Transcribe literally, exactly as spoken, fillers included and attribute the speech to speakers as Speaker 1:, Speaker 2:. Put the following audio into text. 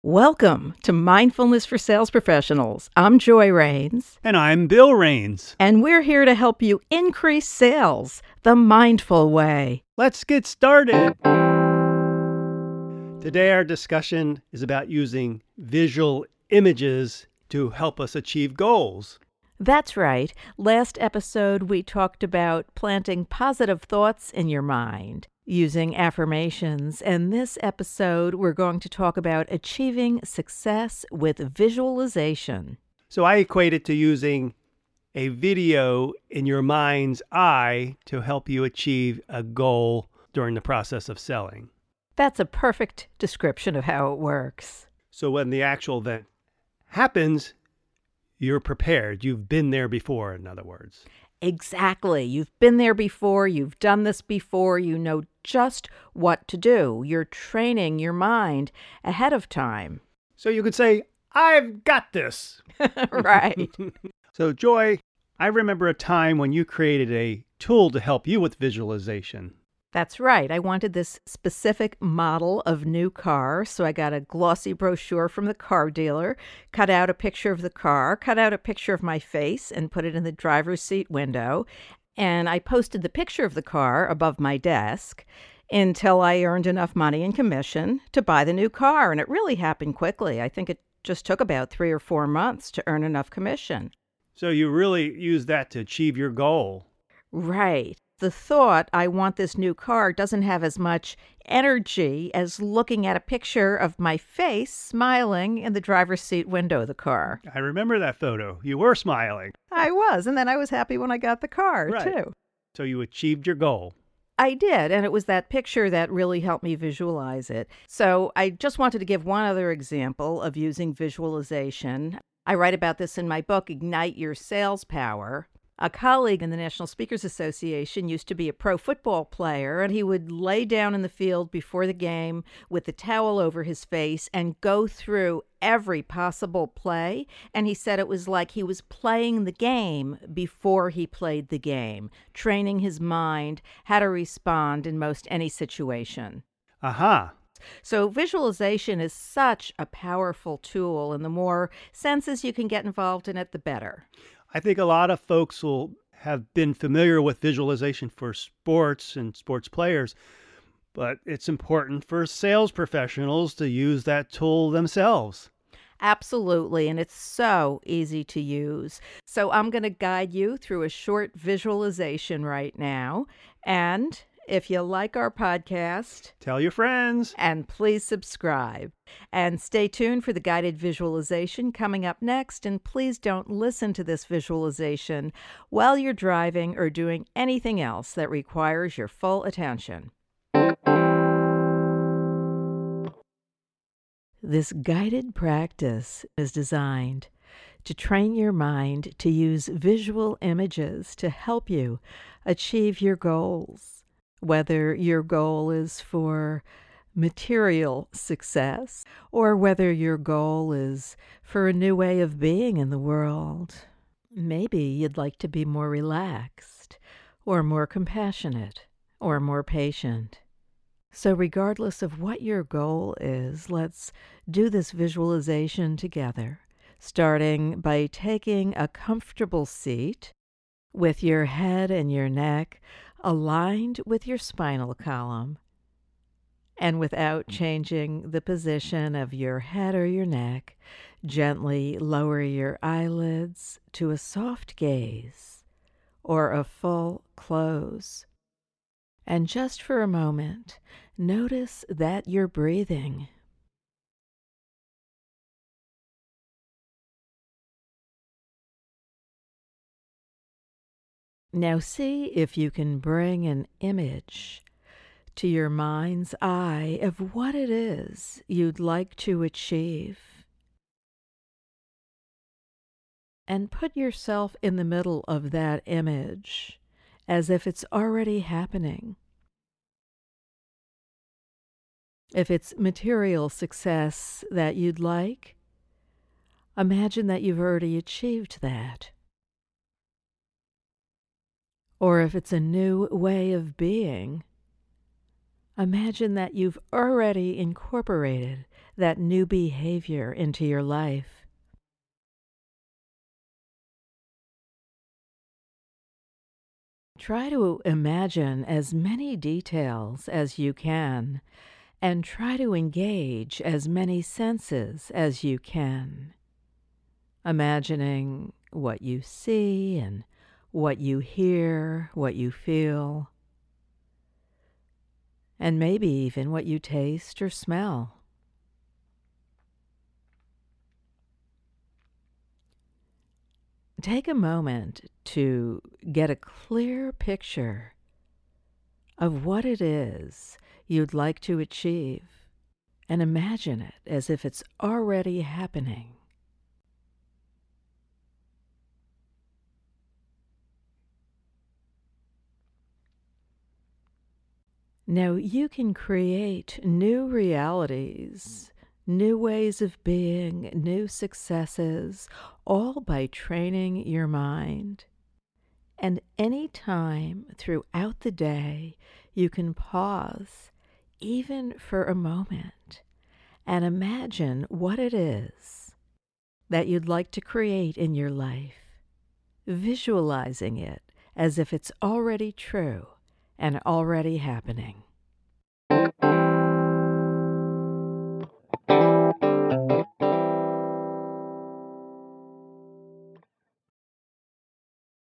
Speaker 1: Welcome to Mindfulness for Sales Professionals. I'm Joy Rains.
Speaker 2: And I'm Bill Rains.
Speaker 1: And we're here to help you increase sales the mindful way.
Speaker 2: Let's get started. Today, our discussion is about using visual images to help us achieve goals.
Speaker 1: That's right. Last episode, we talked about planting positive thoughts in your mind using affirmations. And this episode, we're going to talk about achieving success with visualization.
Speaker 2: So I equate it to using a video in your mind's eye to help you achieve a goal during the process of selling.
Speaker 1: That's a perfect description of how it works.
Speaker 2: So when the actual event happens, you're prepared. You've been there before, in other words.
Speaker 1: Exactly. You've been there before. You've done this before. You know just what to do. You're training your mind ahead of time.
Speaker 2: So you could say, I've got this.
Speaker 1: Right.
Speaker 2: So, Joy, I remember a time when you created a tool to help you with visualization.
Speaker 1: That's right. I wanted this specific model of new car, so I got a glossy brochure from the car dealer, cut out a picture of the car, cut out a picture of my face, and put it in the driver's seat window. And I posted the picture of the car above my desk until I earned enough money in commission to buy the new car. And it really happened quickly. I think it just took about three or four months to earn enough commission.
Speaker 2: So you really used that to achieve your goal.
Speaker 1: Right. The thought, I want this new car, doesn't have as much energy as looking at a picture of my face smiling in the driver's seat window of the car.
Speaker 2: I remember that photo. You were smiling.
Speaker 1: I was, and then I was happy when I got the car,
Speaker 2: Right.
Speaker 1: too.
Speaker 2: So you achieved your goal.
Speaker 1: I did, and it was that picture that really helped me visualize it. So I just wanted to give one other example of using visualization. I write about this in my book, Ignite Your Sales Power. A colleague in the National Speakers Association used to be a pro football player, and he would lay down in the field before the game with the towel over his face and go through every possible play. And he said it was like he was playing the game before he played the game, training his mind how to respond in most any situation.
Speaker 2: Aha.
Speaker 1: So visualization is such a powerful tool, and the more senses you can get involved in it, the better.
Speaker 2: I think a lot of folks will have been familiar with visualization for sports and sports players, but it's important for sales professionals to use that tool themselves.
Speaker 1: Absolutely, and it's so easy to use. So I'm going to guide you through a short visualization right now. And if you like our podcast,
Speaker 2: Tell your friends.
Speaker 1: and please subscribe. And stay tuned for the guided visualization coming up next. And please don't listen to this visualization while you're driving or doing anything else that requires your full attention. This guided practice is designed to train your mind to use visual images to help you achieve your goals. Whether your goal is for material success or whether your goal is for a new way of being in the world. Maybe you'd like to be more relaxed or more compassionate or more patient. So regardless of what your goal is, let's do this visualization together, starting by taking a comfortable seat with your head and your neck aligned with your spinal column, and without changing the position of your head or your neck, gently lower your eyelids to a soft gaze or a full close. And just for a moment, notice that you're breathing. Now see if you can bring an image to your mind's eye of what it is you'd like to achieve. And put yourself in the middle of that image as if it's already happening. If it's material success that you'd like, imagine that you've already achieved that. Or if it's a new way of being, imagine that you've already incorporated that new behavior into your life. Try to imagine as many details as you can and try to engage as many senses as you can, imagining what you see and what you hear, what you feel, and maybe even what you taste or smell. Take a moment to get a clear picture of what it is you'd like to achieve and imagine it as if it's already happening. Now you can create new realities, new ways of being, new successes, all by training your mind. And any time throughout the day, you can pause, even for a moment, and imagine what it is that you'd like to create in your life, visualizing it as if it's already true and already happening.